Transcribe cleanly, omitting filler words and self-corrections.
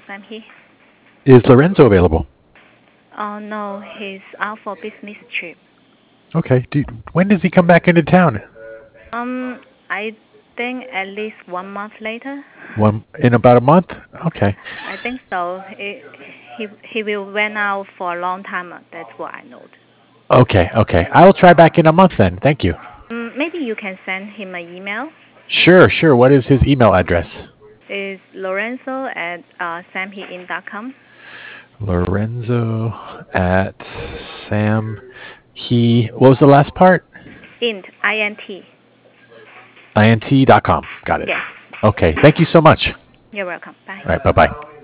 Sam He. Is Lorenzo available? Oh no, he's out for business trip. Okay. When does he come back into town? I think at least 1 month later. One in about a month. Okay. I think so. He will went out for a long time. That's what I know. Okay. Okay. I will try back in a month then. Thank you. Maybe you can send him an email. Sure. Sure. What is his email address? It's Lorenzo at samhein.com. Lorenzo at Sam. What was the last part? Int, INT. int.com. Got it. Yes. Okay. Thank you so much. You're welcome. Bye. All right. Bye bye.